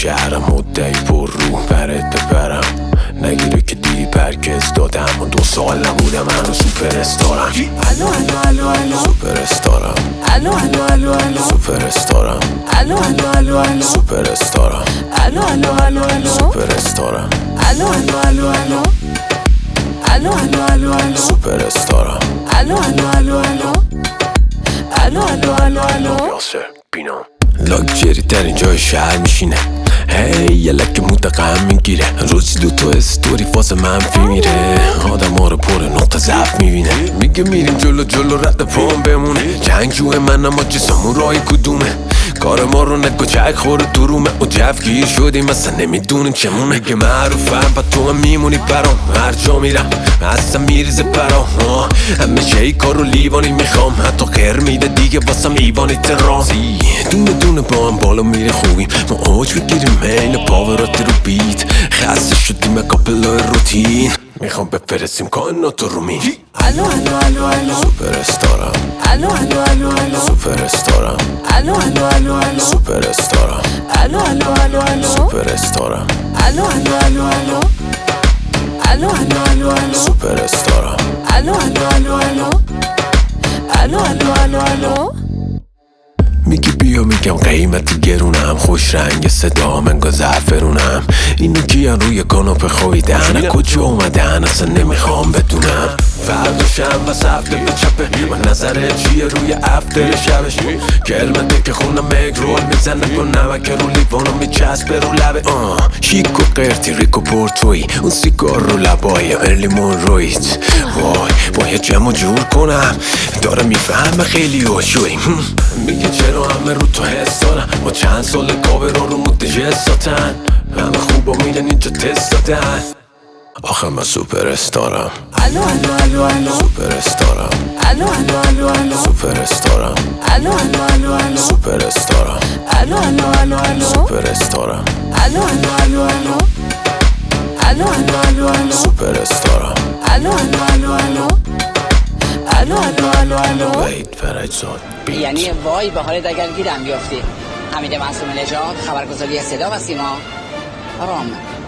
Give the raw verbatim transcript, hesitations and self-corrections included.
شهرم مدعی پر رو برت ببرم نگیره که دیدی پرکز دادم و دو سال نبودم هنو سوپر استارم الو الو الو الو سوپر استارم الو الو الو الو سوپر استارم الو الو الو الو سوپر استارم الو الو الو الو سوپر استارم الو الو الو الو الو الو الو الو سوپر استارم الو الو الو الو الو الو الو الو یاسر بینام لاکچری ترین جای شهر میشینه هی یه لکه موت غم میگیره روزی دو تا استوری فاز منفی میره آدم ها رو پر نقطه ضعف میبینه میگه میریم جلو جلو رد پام بمونه جنگجوه من اما جسمون رای کدومه کار ما رو نگو چک خوره درومه و جفگیر شدیم اصلا نمیدونیم چمونه میگه معروفم با تو هم میمونی برام هر جا میرم اصلا میریزه برام همه شی کار رو لیوانی میخوام حتی خیر میده دیگه واسم ایوانی ترازی دونه دونه با هم بالا میره خوبیم ما اوج بگیریم این پاورات رو بیت خسته شدیم کاپلای روتین میخوام بفرستیم کائنات رو می الو الو الو الو سوپر استارم الو الو الو الو سوپر استارم الو الو الو الو سوپر استارم الو الو الو الو سوپر استارم الو الو الو الو الو الو الو الو سوپر استارم الو الو الو الو الو الو الو الو میگی بیا میگم قیمت گرونم خوش رنگ صدا منگا زعفرونم اینو کیان روی کاناپه خویدن کجا اومدن اصلا نمیخوام بدونم فردا شنبه هفته به چپه من نظره چیه روی افتر شبش کلمه که خونم مگرول میزنه با نمک رو لیوانو میچسبه رو لبه آه شیک و قرتی ریک و پورتوی اون سیگار رو لبای مرلی مونرویت وای باید جمع جور کنم داره میفهمه خیلی هوشوی میگه چرا همه رو تو حس دارن با چند سال کابران رو متجساتن همه خوبا میدن اینجا تست دادن آخه من سوپر استارم الو الو الو الو سوپر استارم الو الو الو الو سوپر استارم الو الو الو الو سوپر استارم الو الو الو الو سوپر استارم الو الو الو الو الو الو الو الو سوپر استارم الو الو الو الو الو الو الو الو وید فرجزاد یعنی وای به حالت اگر گیرم بیافتی. حمید معصوم نژاد، خبرگزاری صدا و سیما، رام.